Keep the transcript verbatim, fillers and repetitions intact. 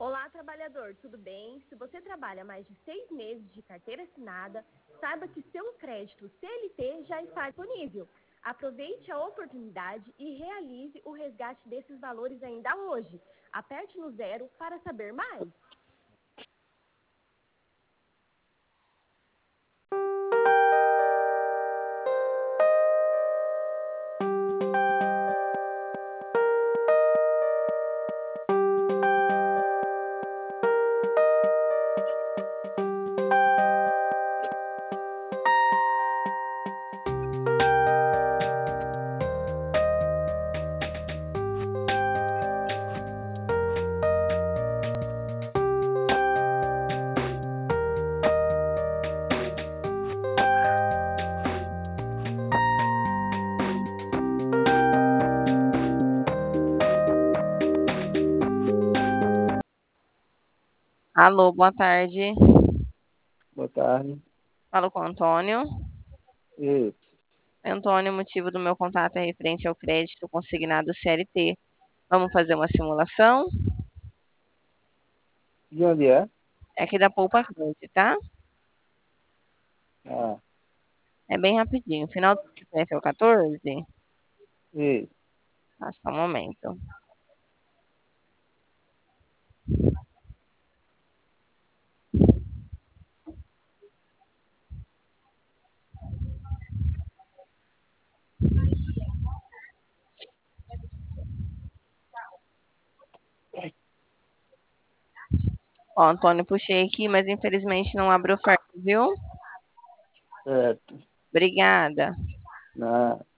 Olá, trabalhador, tudo bem? Se você trabalha mais de seis meses de carteira assinada, saiba que seu crédito C L T já está disponível. Aproveite a oportunidade e realize o resgate desses valores ainda hoje. Aperte no zero para saber mais. Alô, boa tarde. Boa tarde. Falo com o Antônio. Isso. Antônio, o motivo do meu contato é referente ao crédito consignado C L T. Vamos fazer uma simulação? De onde é? É aqui da Poupa Cred, tá? Ah, É bem rapidinho. Final do C P F é o quatorze? isso. Ah, só um momento. Ó, Antônio, puxei aqui, mas infelizmente não abre oferta, viu? Certo. Obrigada. Na